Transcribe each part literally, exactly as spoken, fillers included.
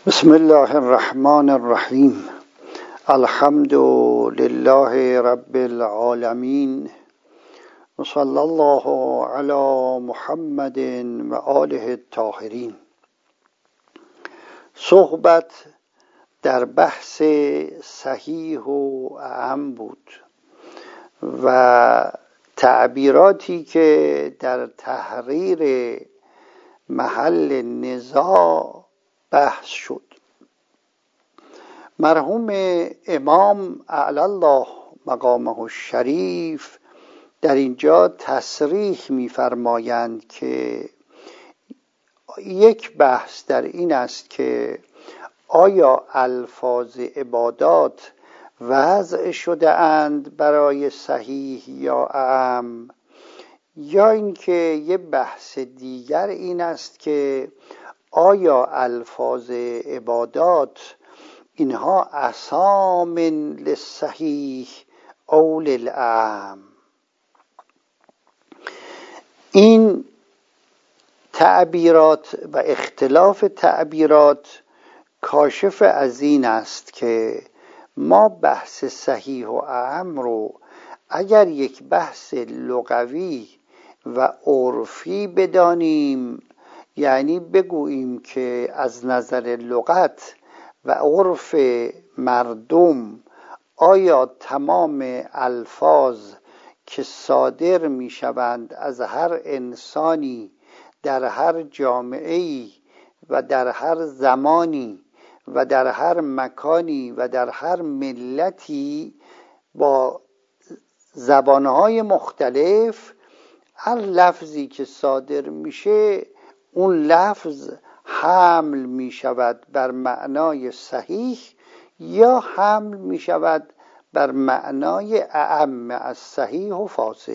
بسم الله الرحمن الرحیم. الحمد لله رب العالمین و صلی الله علی محمد و آله الطاهرین. صحبت در بحث صحیح و اعم بود و تعبیراتی که در تحریر محل نزاع بحث شد. مرحوم امام اعلی الله مقامه الشریف در اینجا تصریح می‌فرمایند که یک بحث در این است که آیا الفاظ عبادات وضع شده اند برای صحیح یا اعم، یا اینکه یه بحث دیگر این است که آیا الفاظ عبادات اینها اسام للصحیح او للاعم. این تعبیرات و اختلاف تعبیرات کاشف از این است که ما بحث صحیح و اعم رو اگر یک بحث لغوی و عرفی بدانیم، یعنی بگوییم که از نظر لغت و عرف مردم آیا تمام الفاظ که صادر می شوند از هر انسانی در هر جامعه‌ای و در هر زمانی و در هر مکانی و در هر ملتی با زبانهای مختلف، هر لفظی که صادر میشه اون لفظ حمل می شود بر معنای صحیح یا حمل می شود بر معنای اعم از صحیح و فاسد.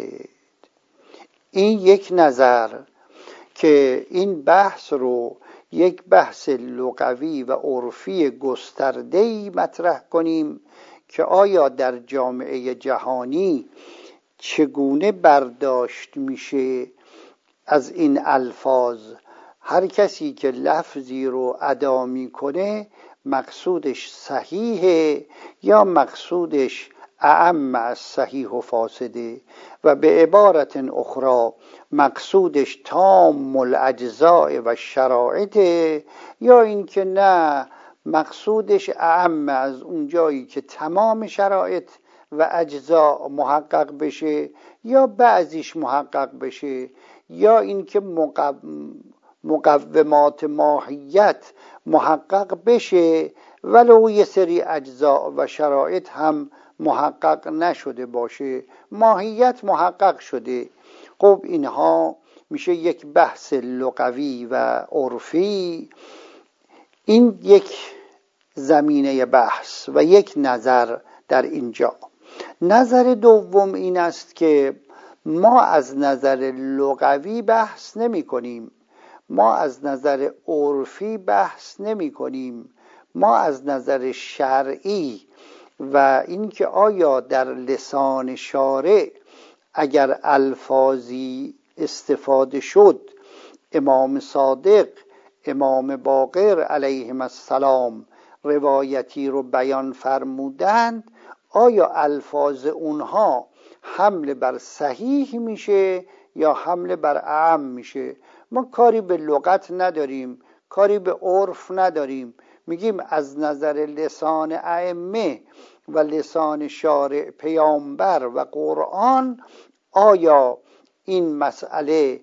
این یک نظر که این بحث رو یک بحث لغوی و عرفی گسترده‌ای مطرح کنیم که آیا در جامعه جهانی چگونه برداشت میشه از این الفاظ. هر کسی که لفظی رو ادا میکنه مقصودش صحیحه یا مقصودش اعم از صحیح و فاسده، و به عبارت اخرى مقصودش تام الاجزاء و شرائطه، یا اینکه نه مقصودش اعم از اون جایی که تمام شرایط و اجزا محقق بشه یا بعضیش محقق بشه، یا اینکه مقو... مقومات ماهیت محقق بشه ولو یه سری اجزا و شرایط هم محقق نشده باشه، ماهیت محقق شده. خب اینها میشه یک بحث لغوی و عرفی. این یک زمینه بحث و یک نظر در اینجا. نظر دوم این است که ما از نظر لغوی بحث نمی کنیم، ما از نظر عرفی بحث نمی کنیم، ما از نظر شرعی و اینکه آیا در لسان شارع اگر الفاظی استفاده شد، امام صادق، امام باقر علیهم السلام روایتی رو بیان فرمودند، آیا الفاظ اونها حمل بر صحیح میشه یا حمل بر اعم میشه. ما کاری به لغت نداریم، کاری به عرف نداریم، میگیم از نظر لسان ائمه و لسان شارع پیامبر و قرآن آیا این مسئله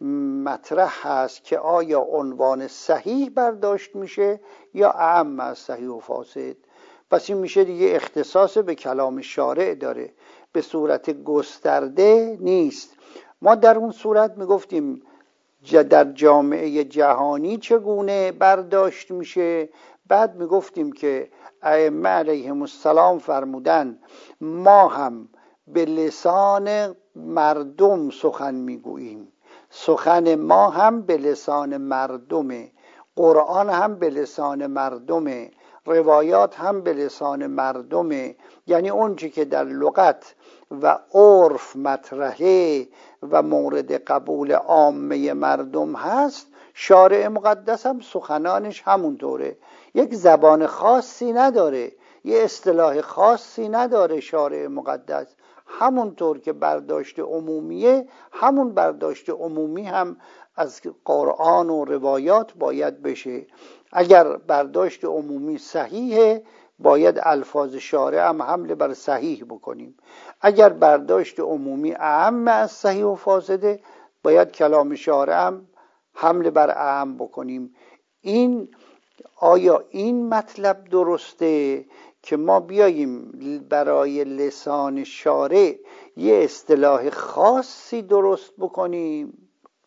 مطرح هست که آیا عنوان صحیح برداشت میشه یا اعم از صحیح و فاسد. پس این میشه دیگه اختصاص به کلام شارع داره، به صورت گسترده نیست. ما در اون صورت میگفتیم در جامعه جهانی چگونه برداشت میشه، بعد میگفتیم که ائمه علیهم السلام فرمودن ما هم به لسان مردم سخن میگوییم، سخن ما هم به لسان مردمه، قرآن هم به لسان مردمه، روایات هم به لسان مردمه. یعنی اون چی که در لغت و عرف مطرحه و مورد قبول عامه مردم هست شارع مقدس هم سخنانش همونطوره، یک زبان خاصی نداره، یه اصطلاح خاصی نداره. شارع مقدس همونطور که برداشت عمومیه، همون برداشت عمومی هم از قرآن و روایات باید بشه. اگر برداشت عمومی صحیحه باید الفاظ شارع هم حمل بر صحیح بکنیم. اگر برداشت عمومی اعم از صحیح و فاسده باید کلام شارع هم حمل بر اعم بکنیم. این آیا این مطلب درسته که ما بیاییم برای لسان شارع یه اصطلاح خاصی درست بکنیم،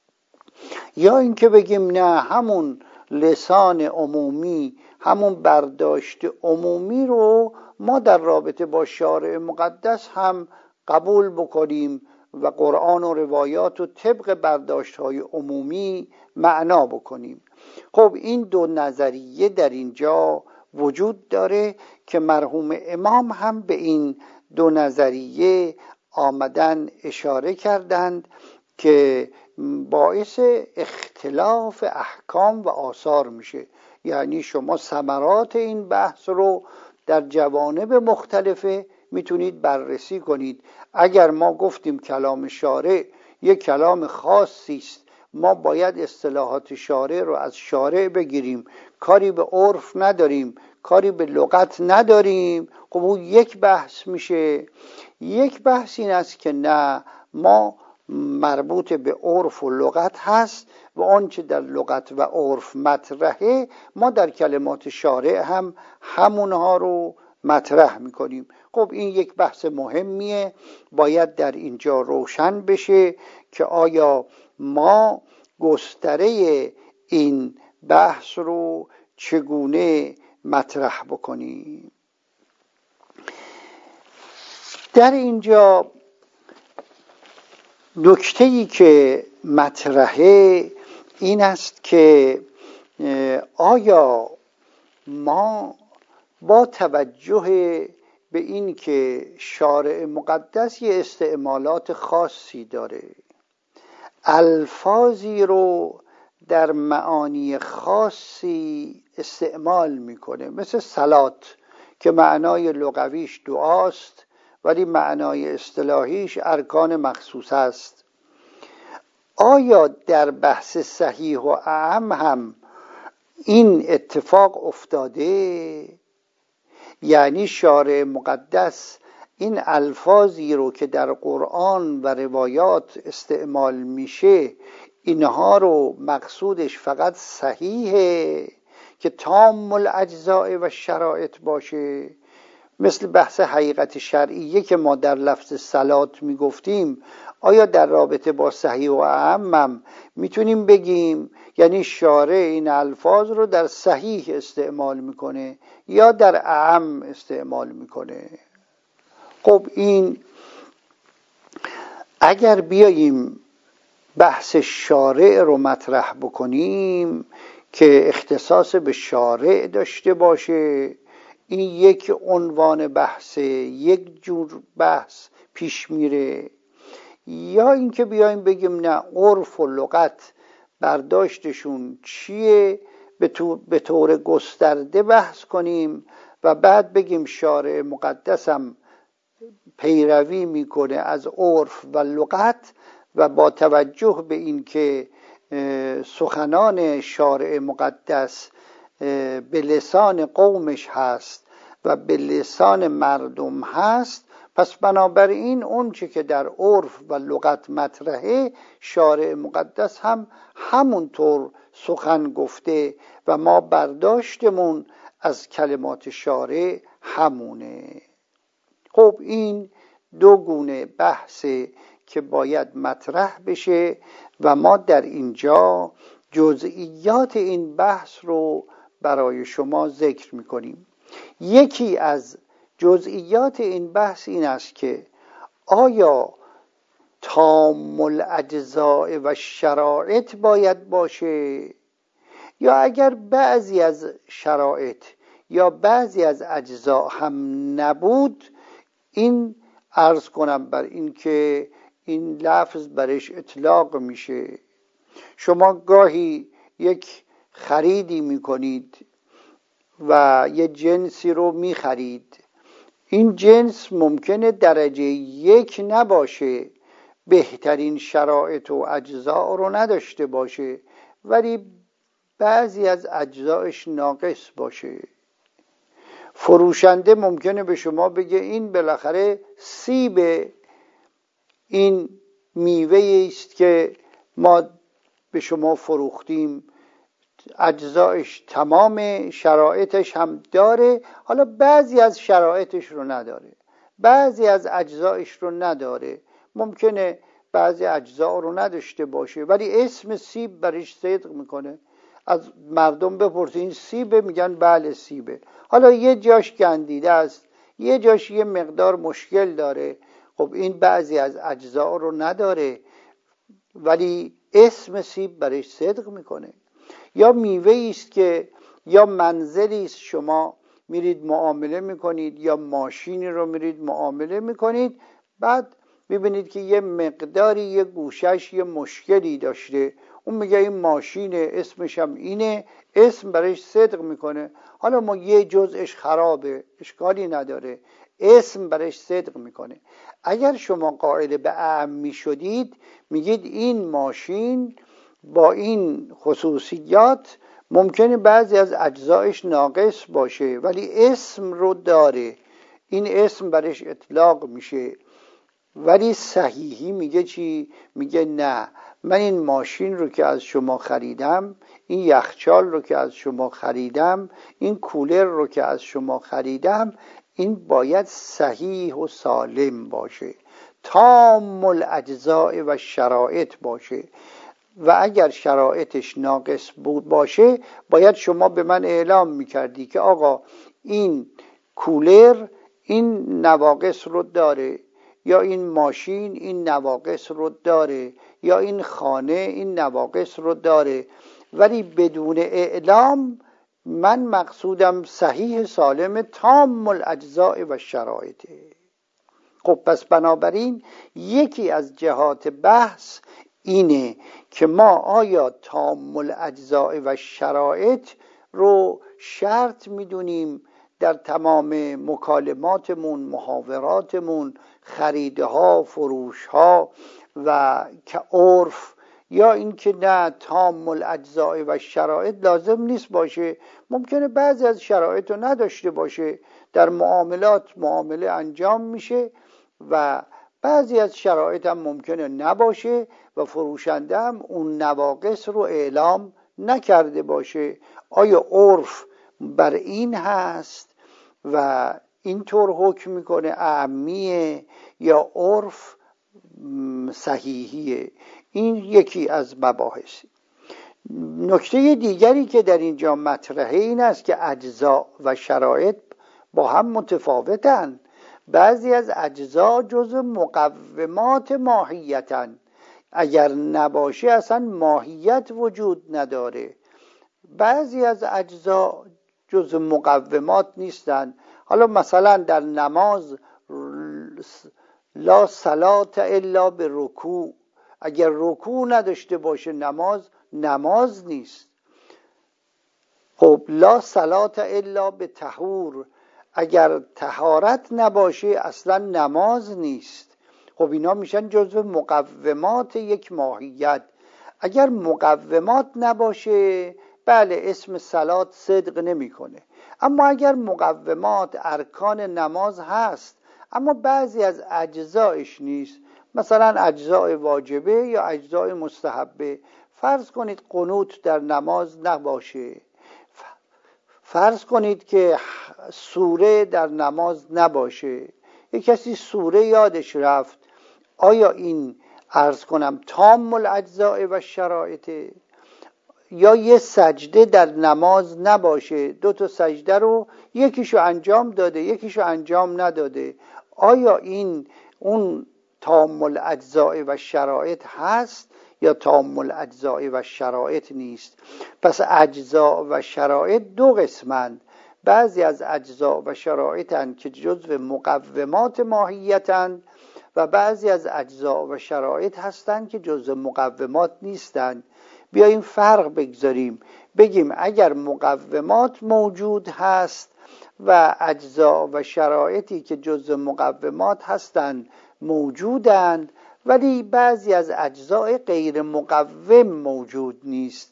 یا اینکه بگیم نه همون لسان عمومی، همون برداشت عمومی رو ما در رابطه با شارع مقدس هم قبول بکنیم و قرآن و روایات و طبق برداشت‌های عمومی معنا بکنیم؟ خب این دو نظریه در اینجا وجود داره که مرحوم امام هم به این دو نظریه آمدن اشاره کردند که باعث اختلاف احکام و آثار میشه. یعنی شما ثمرات این بحث رو در جوانب مختلفه میتونید بررسی کنید. اگر ما گفتیم کلام شارع یک کلام خاصی است، ما باید اصطلاحات شارع رو از شارع بگیریم، کاری به عرف نداریم، کاری به لغت نداریم. خب اون یک بحث میشه. یک بحث این است که نه، ما مربوط به عرف و لغت هست و آنچه در لغت و عرف مطرحه ما در کلمات شارع هم همونها رو مطرح میکنیم. خب این یک بحث مهمیه، باید در اینجا روشن بشه که آیا ما گستره این بحث رو چگونه مطرح بکنیم. در اینجا نکته‌ای که مطرحه این است که آیا ما با توجه به این که شارع مقدس یه استعمالات خاصی داره، الفاظی رو در معانی خاصی استعمال میکنه، مثل صلات که معنای لغویش دعاست ولی معنای اصطلاحیش ارکان مخصوص است، آیا در بحث صحیح و اعم هم این اتفاق افتاده؟ یعنی شارع مقدس این الفاظی رو که در قرآن و روایات استعمال میشه، اینها رو مقصودش فقط صحیحه که تام الاجزاء و شرایط باشه؟ مثل بحث حقیقت شرعیه که ما در لفظ صلات میگفتیم، آیا در رابطه با صحیح و اعم میتونیم بگیم یعنی شارع این الفاظ رو در صحیح استعمال میکنه یا در اعم استعمال میکنه؟ خب این اگر بیاییم بحث شارع رو مطرح بکنیم که اختصاص به شارع داشته باشه، این یک عنوان بحث، یک جور بحث پیش میره، یا اینکه بیایم بگیم نه عرف و لغت برداشتشون چیه، به طور گسترده بحث کنیم و بعد بگیم شارع مقدسم پیروی میکنه از عرف و لغت و با توجه به این که سخنان شارع مقدس به لسان قومش هست و به لسان مردم هست، پس بنابراین اون چه که در عرف و لغت مطرحه شارع مقدس هم همونطور سخن گفته و ما برداشتمون از کلمات شارع همونه. خب این دو گونه بحثه که باید مطرح بشه و ما در اینجا جزئیات این بحث رو برای شما ذکر میکنیم. یکی از جزئیات این بحث این است که آیا تام الاجزاء و شرایط باید باشه، یا اگر بعضی از شرایط یا بعضی از اجزا هم نبود، این عرض کنم بر این که این لفظ برش اطلاق میشه. شما گاهی یک خریدی میکنید و یه جنسی رو میخرید، این جنس ممکنه درجه یک نباشه، بهترین شرایط و اجزا رو نداشته باشه، ولی بعضی از اجزایش ناقص باشه. فروشنده ممکنه به شما بگه این بالاخره سیب، این میوه است که ما به شما فروختیم، اجزایش تمام، شرایطش هم داره، حالا بعضی از شرایطش رو نداره، بعضی از اجزایش رو نداره، ممکنه بعضی اجزا رو نداشته باشه ولی اسم سیب برش صدق میکنه. از مردم بپرسین این سیبه، میگن بله سیبه. حالا یه جاش گندیده است، یه جاش یه مقدار مشکل داره، خب این بعضی از اجزا رو نداره ولی اسم سیب برش صدق میکنه. یا میوه است که یا منزلی است شما میرید معامله میکنید، یا ماشینی رو میرید معامله میکنید، بعد میبینید که یه مقداری یه گوشش یه مشکلی داشته، اون میگه این ماشینه، اسمش هم اینه، اسم برش صدق میکنه. حالا ما یه جزءش خرابه، اشکالی نداره، اسم برش صدق میکنه. اگر شما قائل به اعم شدید، میگید این ماشین با این خصوصیات ممکنه بعضی از اجزایش ناقص باشه ولی اسم رو داره، این اسم برش اطلاق میشه. ولی صحیحی میگه چی؟ میگه نه، من این ماشین رو که از شما خریدم، این یخچال رو که از شما خریدم، این کولر رو که از شما خریدم، این باید صحیح و سالم باشه، تام الاجزاء و شرایط باشه، و اگر شرایطش ناقص بود باشه باید شما به من اعلام میکردی که آقا این کولر این نواقص رو داره، یا این ماشین این نواقص رو داره، یا این خانه این نواقص رو داره. ولی بدون اعلام من مقصودم صحیح سالم تام الاجزاء و شرایطه. خب پس بنابراین یکی از جهات بحث اینه که ما آیا تام الاجزاء و شرایط رو شرط میدونیم در تمام مکالماتمون، محاوراتمون، خریدها، فروشها و که عرف، یا اینکه نه تام الاجزاء و شرایط لازم نیست باشه، ممکنه بعضی از شرایط رو نداشته باشه، در معاملات معامله انجام میشه و بعضی از شرایط هم ممکنه نباشه و فروشنده هم اون نواقص رو اعلام نکرده باشه. آیا عرف بر این هست و اینطور حکم میکنه اعمیه، یا عرف صحیحیه؟ این یکی از مباحثی. نکته دیگری که در اینجا مطرحه این است که اجزا و شرایط با هم متفاوتن. بعضی از اجزا جزء مقومات ماهیتن، اگر نباشه اصلا ماهیت وجود نداره. بعضی از اجزا جزء مقومات نیستن. حالا مثلا در نماز لا صلاة الا به رکوع، اگر رکوع نداشته باشه نماز نماز نیست. خب لا صلاة الا به طهور، اگر طهارت نباشه اصلا نماز نیست. خب اینا میشن جزو مقومات یک ماهیت. اگر مقومات نباشه بله اسم صلات صدق نمیکنه. اما اگر مقومات ارکان نماز هست اما بعضی از اجزایش نیست، مثلا اجزای واجبه یا اجزای مستحبه، فرض کنید قنوت در نماز نباشه، فرض کنید که سوره در نماز نباشه، یک کسی سوره یادش رفت، آیا این عرض کنم تام الاجزاء و شرایطه؟ یا یه سجده در نماز نباشه، دو تا سجده رو یکیشو انجام داده یکیشو انجام نداده، آیا این اون تام الاجزاء و شرایط هست یا تام الاجزاء و شرایط نیست؟ پس اجزا و شرایط دو قسمند. بعضی از اجزا و شرایطند که جزو مقومات ماهیتند و بعضی از اجزا و شرایط هستند که جزو مقومات نیستند. بیاییم فرق بگذاریم، بگیم اگر مقومات موجود هست و اجزا و شرایطی که جزء مقومات هستند موجودند، ولی بعضی از اجزای غیر مقوم موجود نیست،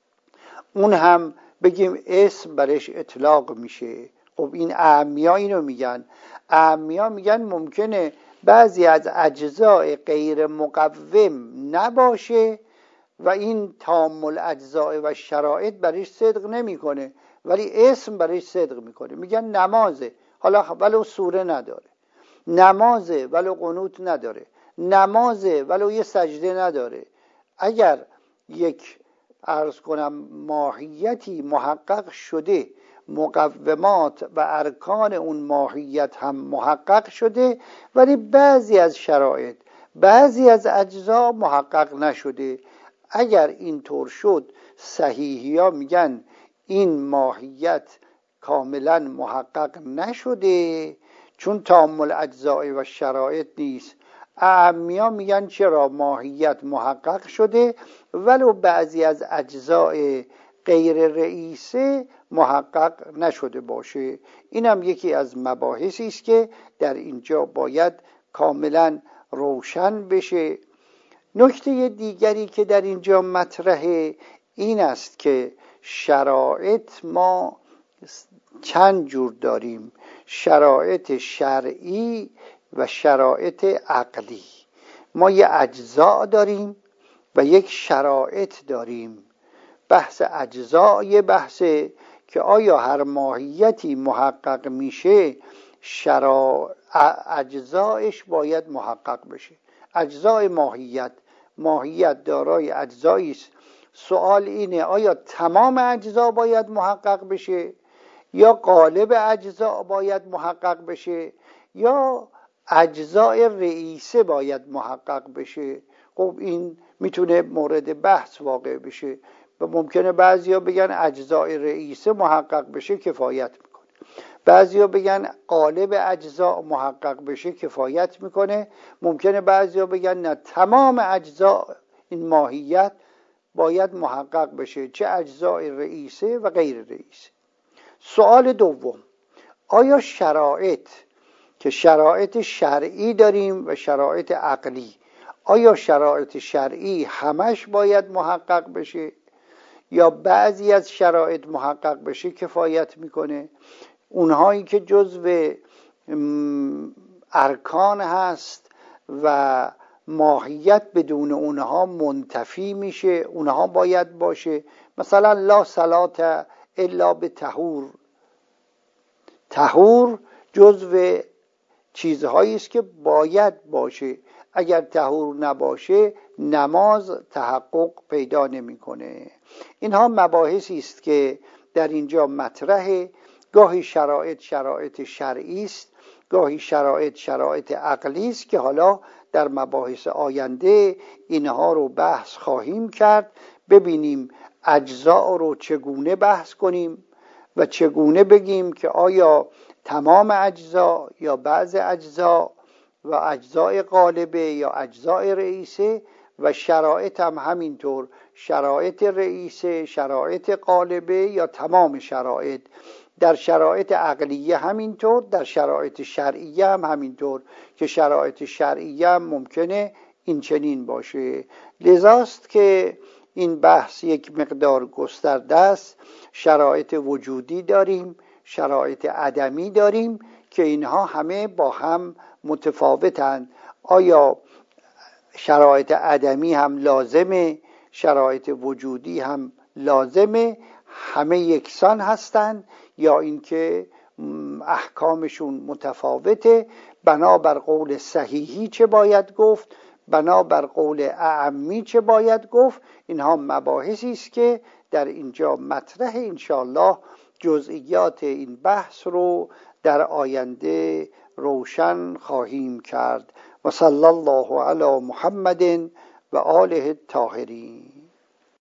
اون هم بگیم اسم برش اطلاق میشه. خب این اعمیا اینو میگن. اعمیا میگن ممکنه بعضی از اجزای غیر مقوم نباشه و این تام الاجزاء و شرایط برش صدق نمیکنه، ولی اسم برش صدق میکنه. میگن نمازه، حالا ولو سوره نداره، نمازه ولو قنوت نداره، نمازه ولو یه سجده نداره. اگر یک عرض کنم ماهیتی محقق شده، مقومات و ارکان اون ماهیت هم محقق شده، ولی بعضی از شرایط، بعضی از اجزا محقق نشده، اگر این طور شد صحیحی ها میگن این ماهیت کاملا محقق نشده چون تام الاجزاء و شرایط نیست. اعمیا میگن چرا ماهیت محقق شده ولو بعضی از اجزای غیر رئیسه محقق نشده باشه. اینم یکی از مباحثی است که در اینجا باید کاملا روشن بشه. نکته دیگری که در اینجا مطرحه این است که شرایط ما چند جور داریم، شرایط شرعی و شرایط عقلی. ما یک اجزا داریم و یک شرایط داریم. بحث اجزا یه بحثه که آیا هر ماهیتی محقق میشه شرا... اجزایش باید محقق بشه. اجزای ماهیت، ماهیت دارای اجزایی است. سوال اینه آیا تمام اجزا باید محقق بشه یا قالب اجزا باید محقق بشه یا اجزای رئیسه باید محقق بشه؟ خب این میتونه مورد بحث واقع بشه و ممکنه بعضیا بگن اجزای رئیسه محقق بشه کفایت میکنه، بعضیا بگن قالب اجزا محقق بشه کفایت میکنه، ممکنه بعضیا بگن نه تمام اجزا این ماهیت باید محقق بشه، چه اجزای رئیسه و غیر رئیسه. سوال دوم، آیا شرایط که شرایط شرعی داریم و شرایط عقلی، آیا شرایط شرعی همش باید محقق بشه یا بعضی از شرایط محقق بشه کفایت میکنه؟ اونهایی که جزو ارکان هست و ماهیت بدون اونها منتفی میشه، اونها باید باشه. مثلا لا صلات الا به طهور، طهور جزو چیزهایی است که باید باشه، اگر طهور نباشه نماز تحقق پیدا نمیکنه. اینها مباحثی است که در اینجا مطرحه. گاهی شرایط شرایط شرعی است، گاهی شرایط شرایط عقلی است که حالا در مباحث آینده اینها رو بحث خواهیم کرد. ببینیم اجزا رو چگونه بحث کنیم و چگونه بگیم که آیا تمام اجزا یا بعض اجزا و اجزای غالبه یا اجزای رئیسه و شرایط هم همینطور، شرایط رئیسه، شرایط غالبه یا تمام شرایط. در شرایط عقلیه همینطور، در شرایط شرعیه هم همینطور که شرایط شرعیه هم ممکنه این چنین باشه. لذاست که این بحث یک مقدار گسترده است. شرایط وجودی داریم، شرایط عدمی داریم که اینها همه با هم متفاوتند. آیا شرایط عدمی هم لازمه، شرایط وجودی هم لازمه، همه یکسان هستند یا اینکه احکامشون متفاوته؟ بنابر قول صحیحی چه باید گفت، بنابر قول اعمی چه باید گفت؟ اینها مباحثی است که در اینجا مطرح. انشاءالله جزئیات این بحث رو در آینده روشن خواهیم کرد. و صلی الله علی محمد و آله الطاهرین.